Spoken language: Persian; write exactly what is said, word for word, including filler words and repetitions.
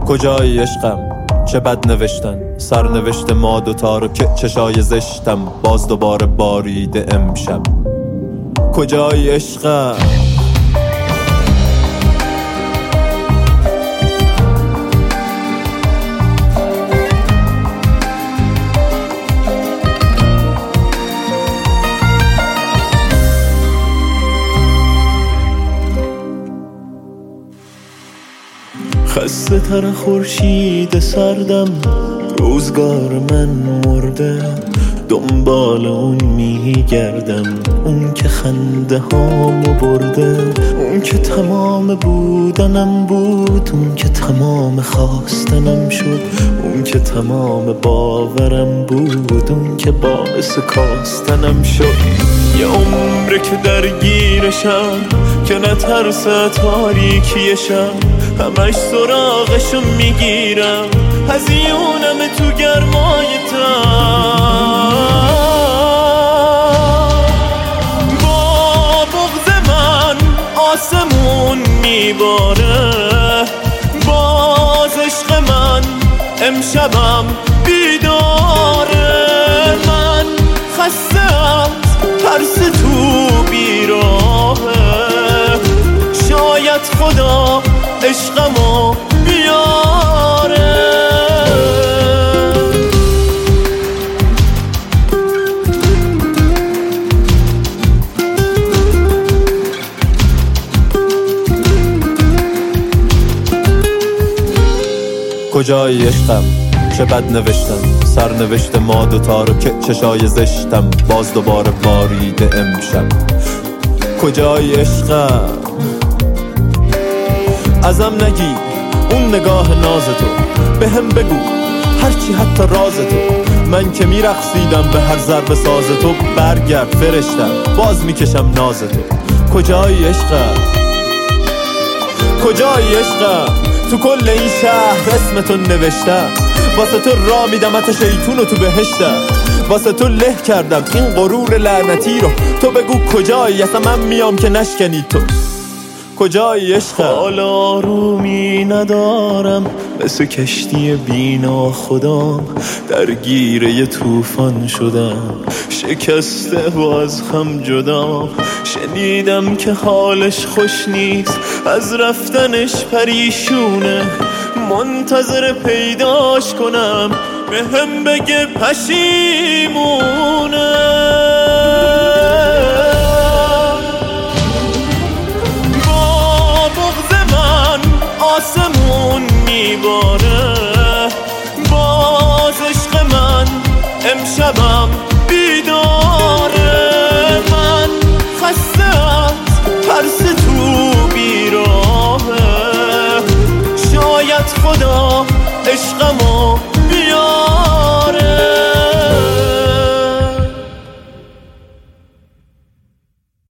کجای عشقم چه بد نوشتن سرنوشت ما دوتا رو که چشای زشتم باز دوباره باریده امشب. کجای عشقم خسته تر خورشید سردم روزگار من مرده دنبال اون میگردم اون که خنده هامو برده اون که تمام بودنم بود اون که تمام خواستنم شد اون که تمام باورم بود اون که باعث کاستنم شد. یه عمره که درگیرشم که نترسه تاریکیشم همش سراغشو میگیرم هزیونم تو گرمای تن با بغض من آسمون میباره باز عشق من امشبم بیداره. من خسته از ترس تو بیراهه شاید خدا عشقمو بیاره. کجای عشقم چه بد نوشتن سرنوشت ما دوتا رو که چشای زشتم باز دوباره باریده امشب. کجای عشقم ازم نگی اون نگاه ناز تو به هم بگو هرچی حتی راز تو. من که میرقصیدم به هر ضرب ساز تو برگرد فرشتم باز میکشم ناز تو. کجای عشقم کجای عشقم تو کل این شهر اسم تو نوشتم واسه تو را میدم حتی شیطونو تو بهشتم واسه تو له کردم این غرور لعنتی رو. تو بگو کجایی اصلا من میام که نشکنی تو. کجای عشقم حالا آرومی ندارم مثل کشتی بینا خودم درگیر یه طوفان شدم شکسته و از هم جدام. شنیدم که حالش خوش نیست از رفتنش پریشونه منتظر پیداش کنم به هم بگه پشیمونه. آسمون میباره باز عشق من امشبم بیداره. من خسته از ترس تو بیراهه شاید خدا عشقمو